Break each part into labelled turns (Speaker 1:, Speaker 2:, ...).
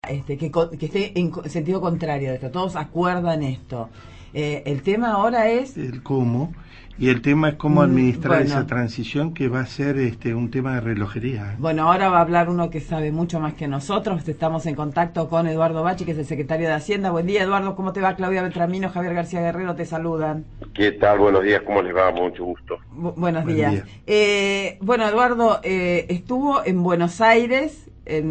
Speaker 1: que esté en sentido contrario de esto. Todos acuerdan esto. El tema ahora es
Speaker 2: el cómo, y el tema es cómo administrar
Speaker 1: bueno,
Speaker 2: esa transición, que va a ser un tema de relojería.
Speaker 1: Bueno, ahora va a hablar uno que sabe mucho más que nosotros. Estamos en contacto con Eduardo Bachi, que es el secretario de Hacienda. Buen día, Eduardo. ¿Cómo te va? Claudia Beltramino, Javier García Guerrero te saludan.
Speaker 3: ¿Qué tal? Buenos días, ¿cómo les va? Mucho gusto.
Speaker 1: Buenos días. Bueno, Eduardo, estuvo en Buenos Aires.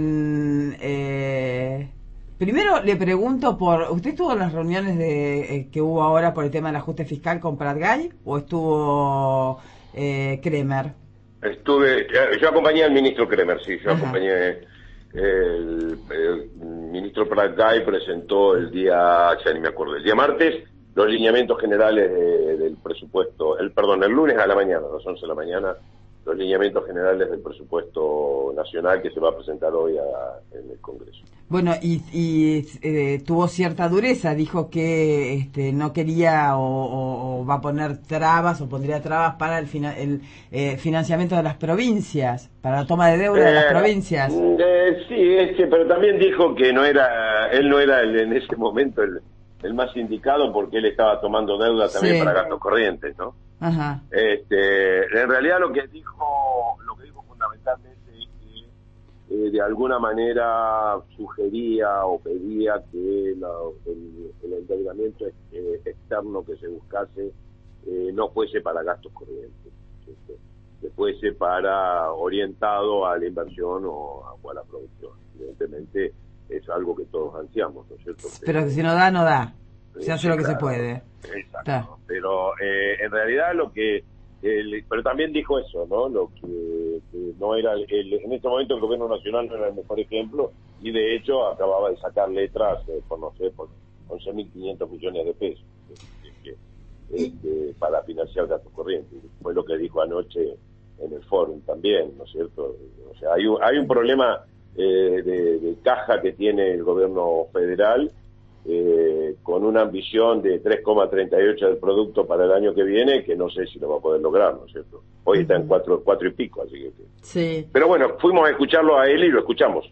Speaker 1: Primero le pregunto ¿usted estuvo en las reuniones que hubo ahora por el tema del ajuste fiscal con Prat Gay o estuvo Kremer?
Speaker 3: Yo acompañé al ministro Kremer, sí, yo
Speaker 1: Ajá.
Speaker 3: acompañé. El ministro Prat Gay presentó el día martes, los lineamientos generales del presupuesto, el lunes a la mañana, a las 11 de la mañana, los lineamientos generales del presupuesto nacional que se va a presentar hoy en el Congreso.
Speaker 1: Bueno, y tuvo cierta dureza, dijo que no quería o va a poner trabas o pondría trabas para el financiamiento de las provincias, para la toma de deuda de las provincias.
Speaker 3: Sí, pero también dijo que él no era en ese momento el más indicado, porque él estaba tomando deuda también para gastos corrientes, ¿no?
Speaker 1: Ajá.
Speaker 3: En realidad lo que dijo fundamentalmente es que de alguna manera sugería o pedía que el endeudamiento externo que se buscase no fuese para gastos corrientes, ¿cierto? Que fuese orientado a la inversión o a la producción. Evidentemente es algo que todos ansiamos, ¿no es cierto?
Speaker 1: Pero que si no da, no da. Se hace lo que se puede.
Speaker 3: Exacto. Pero en realidad pero también dijo eso, ¿no? Lo que no era en este momento el gobierno nacional no era el mejor ejemplo, y de hecho acababa de sacar letras por 11.500 millones de pesos para financiar gastos corrientes. Fue lo que dijo anoche en el fórum también, ¿no es cierto? O sea, hay un problema de caja que tiene el gobierno federal, con una ambición de 3,38 del producto para el año que viene, que no sé si lo va a poder lograr, ¿no es cierto? Hoy está en 4 y pico, así que...
Speaker 1: Sí.
Speaker 3: Pero bueno, fuimos a escucharlo a él y lo escuchamos.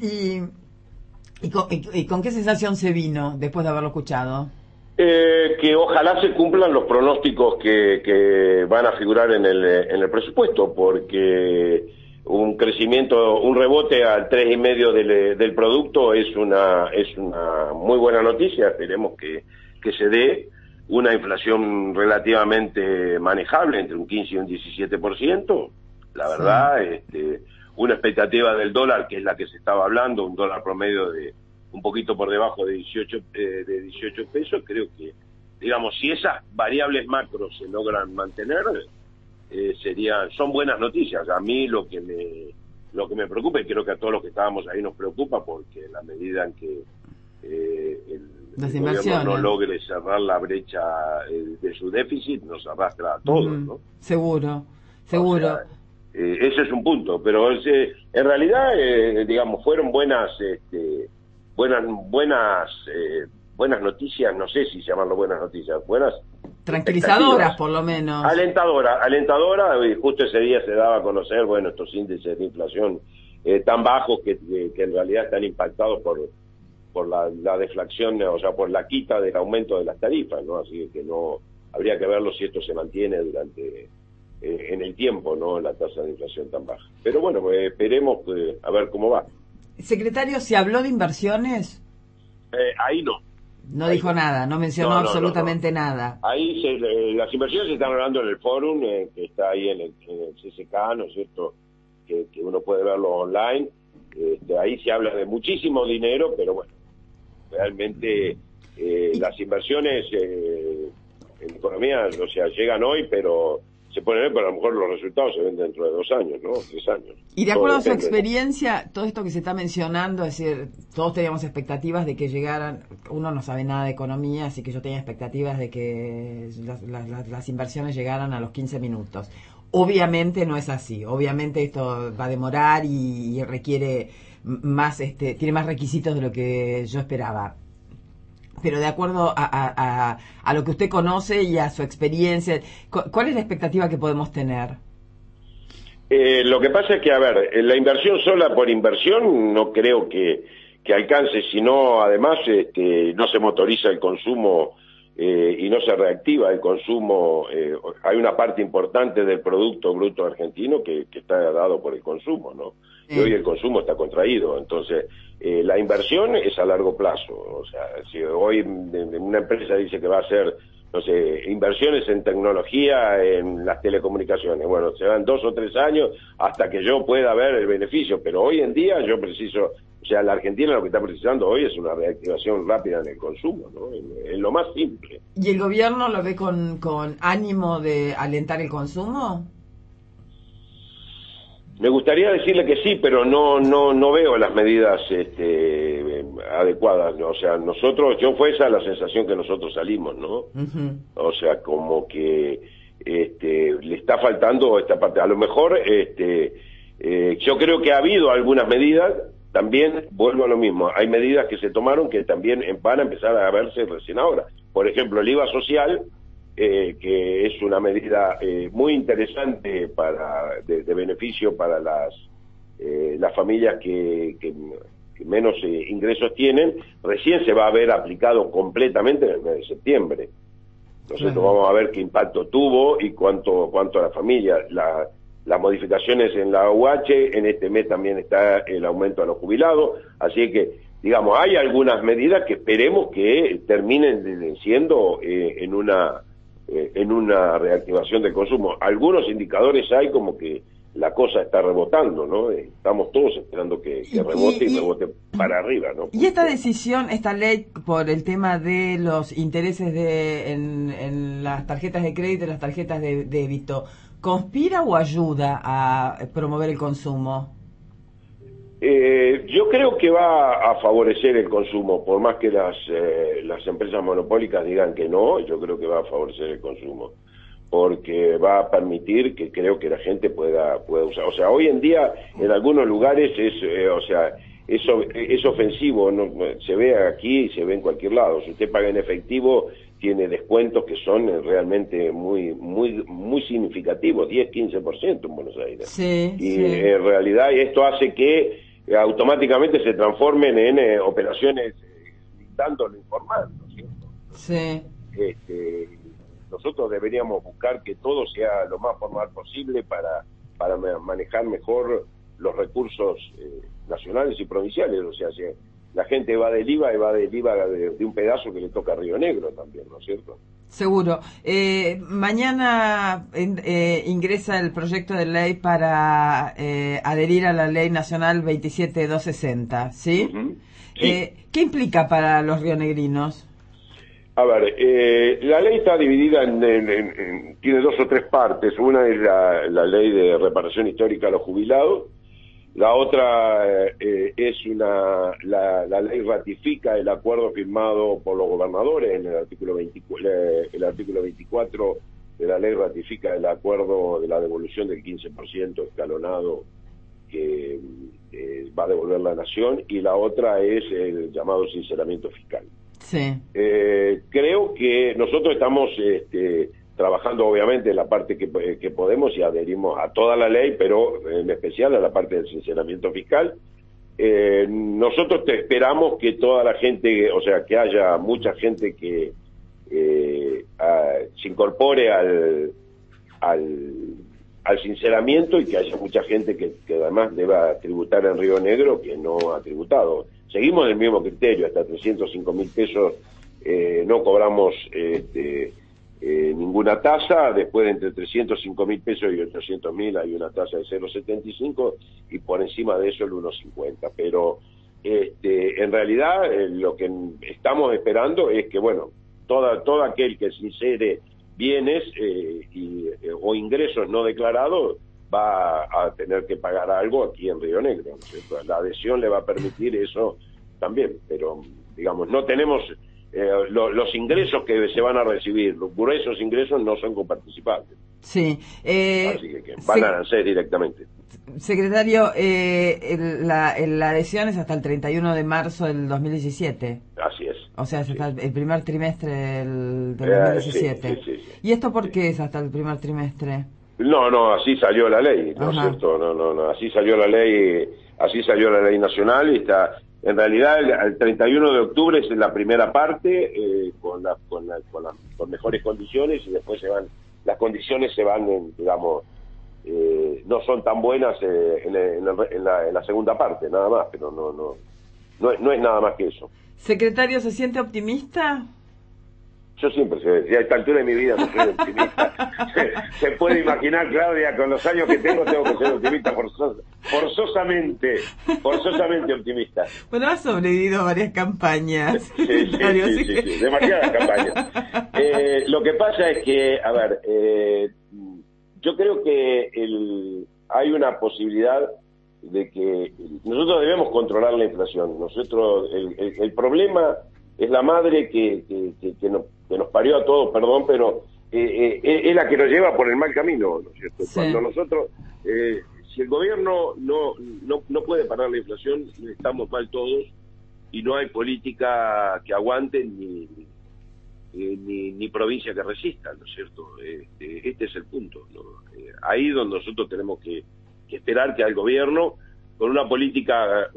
Speaker 1: ¿Y con qué sensación se vino después de haberlo escuchado?
Speaker 3: Que ojalá se cumplan los pronósticos que van a figurar en el presupuesto, porque un crecimiento, un rebote al 3,5 del producto es una muy buena noticia. Esperemos que se dé una inflación relativamente manejable, entre un 15 y un 17%. La verdad, una expectativa del dólar, que es la que se estaba hablando, un dólar promedio de un poquito por debajo de 18 pesos. Creo que, digamos, si esas variables macro se logran mantener, son buenas noticias. A mí lo que me preocupa, y creo que a todos los que estábamos ahí nos preocupa, porque en la medida en que el gobierno no logre cerrar la brecha de su déficit, nos arrastra a todos, ¿no?
Speaker 1: Seguro.
Speaker 3: O sea, ese es un punto, pero en realidad, digamos, fueron buenas noticias, no sé si llamarlo buenas noticias, buenas
Speaker 1: tranquilizadoras, por lo menos.
Speaker 3: Alentadora, y justo ese día se daba a conocer, bueno, estos índices de inflación tan bajos que en realidad están impactados por la deflación, o sea, por la quita del aumento de las tarifas, ¿no? Así que no habría que verlo si esto se mantiene en el tiempo, ¿no? La tasa de inflación tan baja. Pero bueno, esperemos a ver cómo va.
Speaker 1: Secretario, ¿se habló de inversiones?
Speaker 3: Ahí no.
Speaker 1: No dijo nada, no mencionó absolutamente nada.
Speaker 3: Ahí las inversiones se están hablando en el fórum, que está ahí en el CCK, ¿no es cierto? Que uno puede verlo online. Ahí se habla de muchísimo dinero, pero bueno, realmente las inversiones en economía, o sea, llegan hoy, pero se pueden ver, pero a lo mejor los resultados se ven dentro de 2 años, ¿no? 3 años.
Speaker 1: Y de acuerdo a su experiencia, todo esto que se está mencionando, es decir, todos teníamos expectativas de que llegaran, uno no sabe nada de economía, así que yo tenía expectativas de que las inversiones llegaran a los 15 minutos. Obviamente no es así, obviamente esto va a demorar y requiere más, tiene más requisitos de lo que yo esperaba. Pero de acuerdo a lo que usted conoce y a su experiencia, ¿cuál es la expectativa que podemos tener?
Speaker 3: Lo que pasa es que, a ver, la inversión sola por inversión no creo que que alcance, si no, además, no se motoriza el consumo y no se reactiva el consumo. Hay una parte importante del Producto Bruto Argentino que está dado por el consumo, ¿no? Y hoy el consumo está contraído, entonces la inversión es a largo plazo. O sea, si hoy una empresa dice que va a hacer, no sé, inversiones en tecnología, en las telecomunicaciones, bueno, se van 2 o 3 años hasta que yo pueda ver el beneficio, pero hoy en día yo preciso, o sea, la Argentina lo que está precisando hoy es una reactivación rápida en el consumo, ¿no? En lo más simple.
Speaker 1: ¿Y el gobierno lo ve con ánimo de alentar el consumo?
Speaker 3: Me gustaría decirle que sí, pero no veo las medidas adecuadas, ¿no? O sea, fue esa la sensación que nosotros salimos, ¿no?
Speaker 1: Uh-huh.
Speaker 3: O sea, como que le está faltando esta parte. A lo mejor yo creo que ha habido algunas medidas, también vuelvo a lo mismo, hay medidas que se tomaron que también van a empezar a verse recién ahora. Por ejemplo, el IVA social, que es una medida muy interesante de beneficio para las familias que menos ingresos tienen, recién se va a ver aplicado completamente en el mes de septiembre. Nosotros vamos a ver qué impacto tuvo y cuánto a la familia. Las modificaciones en la UH, en este mes también está el aumento a los jubilados, así que, digamos, hay algunas medidas que esperemos que terminen siendo en una reactivación del consumo. Algunos indicadores hay como que la cosa está rebotando, ¿no? Estamos todos esperando que rebote y rebote para arriba, ¿no?
Speaker 1: ¿Y esta decisión, esta ley por el tema de los intereses en las tarjetas de crédito y las tarjetas de débito, conspira o ayuda a promover el consumo?
Speaker 3: Yo creo que va a favorecer el consumo, por más que las empresas monopólicas digan que no, yo creo que va a favorecer el consumo, porque va a permitir que creo que la gente pueda usar. O sea, hoy en día en algunos lugares es ofensivo, ¿no? Se ve aquí y se ve en cualquier lado. Si usted paga en efectivo, tiene descuentos que son realmente muy significativos, 10-15% en Buenos Aires.
Speaker 1: Sí,
Speaker 3: y en realidad esto hace que automáticamente se transformen en operaciones gritando lo informal, ¿no es cierto?
Speaker 1: Sí.
Speaker 3: Nosotros deberíamos buscar que todo sea lo más formal posible para manejar mejor los recursos nacionales y provinciales. O sea, si la gente va del IVA y va del IVA de un pedazo que le toca a Río Negro también, ¿no es cierto?
Speaker 1: Seguro. Mañana ingresa el proyecto de ley para adherir a la Ley Nacional 27260, ¿sí? Uh-huh. Sí. ¿Qué implica para los rionegrinos?
Speaker 3: A ver, la ley está dividida tiene 2 o 3 partes. Una es la ley de reparación histórica a los jubilados. La otra es la ley ratifica el acuerdo firmado por los gobernadores en el artículo 24 de la ley ratifica el acuerdo de la devolución del 15% escalonado que va a devolver la nación, y la otra es el llamado sinceramiento fiscal.
Speaker 1: Sí.
Speaker 3: Creo que nosotros estamos trabajando obviamente en la parte que podemos y adherimos a toda la ley, pero en especial a la parte del sinceramiento fiscal. Nosotros esperamos que toda la gente, o sea, que haya mucha gente que se incorpore al sinceramiento, y que haya mucha gente que además deba tributar en Río Negro que no ha tributado. Seguimos el mismo criterio, hasta 305.000 pesos no cobramos ninguna tasa. Después de entre 305.000 pesos y 800.000 hay una tasa de 0,75, y por encima de eso el 1,50. Pero en realidad lo que estamos esperando es que, bueno, todo aquel que sincere bienes o ingresos no declarados va a tener que pagar algo aquí en Río Negro, ¿no es cierto? La adhesión le va a permitir eso también, pero digamos, no tenemos los ingresos que se van a recibir, los gruesos ingresos no son coparticipables.
Speaker 1: Sí.
Speaker 3: Así que van a nacer directamente.
Speaker 1: Secretario, la adhesión es hasta el 31 de marzo del 2017.
Speaker 3: Así es.
Speaker 1: O sea, es hasta el primer trimestre del 2017.
Speaker 3: Sí.
Speaker 1: ¿Y esto por qué es hasta el primer trimestre?
Speaker 3: No, así salió la ley, ¿no es cierto? No, así salió la ley nacional, y está En realidad, el 31 de octubre es la primera parte, con mejores condiciones, y después las condiciones se van, digamos, no son tan buenas en la segunda parte, nada más, pero no es nada más que eso.
Speaker 1: Secretario, ¿se siente optimista?
Speaker 3: Yo siempre a esta altura de mi vida no soy optimista. Se puede imaginar, Claudia, con los años que tengo que ser optimista, forzosamente optimista.
Speaker 1: Bueno, has sobrevivido a varias campañas.
Speaker 3: Sí, demasiadas campañas. Lo que pasa es que, a ver, yo creo que hay una posibilidad de que nosotros debemos controlar la inflación. El problema es la madre que nos parió a todos, perdón, pero es la que nos lleva por el mal camino, ¿no es cierto? Sí. Cuando nosotros, si el gobierno no puede parar la inflación, estamos mal todos, y no hay política que aguante ni provincia que resista, ¿no es cierto? Este es el punto, ¿no? Ahí donde nosotros tenemos que esperar que al gobierno, con una política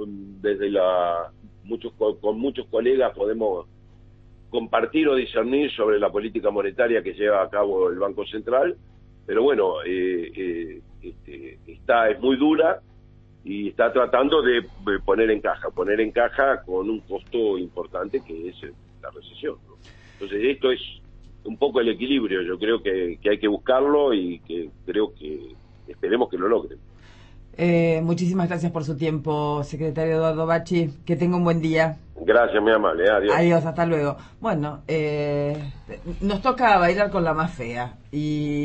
Speaker 3: con muchos colegas podemos compartir o discernir sobre la política monetaria que lleva a cabo el Banco Central, pero bueno, es muy dura y está tratando de poner en caja con un costo importante que es la recesión, ¿no? Entonces esto es un poco el equilibrio, yo creo que hay que buscarlo y que esperemos que lo logren.
Speaker 1: Muchísimas gracias por su tiempo, secretario Eduardo Bacci. Que tenga un buen día.
Speaker 3: Gracias, muy amable. Adiós.
Speaker 1: Adiós, hasta luego. Bueno, nos toca bailar con la más fea. Y